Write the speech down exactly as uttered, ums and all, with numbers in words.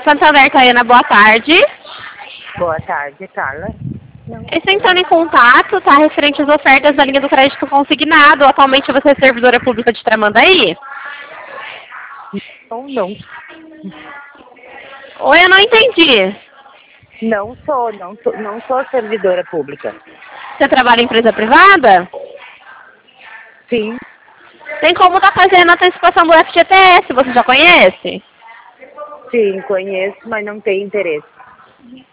Santander, Tayana, boa tarde. Boa tarde, Carla. Estou entrando em contato, tá? Referente às ofertas da linha do crédito consignado. Atualmente você é servidora pública de Tramandaí? Não, não. Oi, eu não entendi. Não sou, não sou, não sou servidora pública. Você trabalha em empresa privada? Sim, Tem como estar fazendo a antecipação do F G T S, você já conhece? sim, conheço, mas não tenho interesse.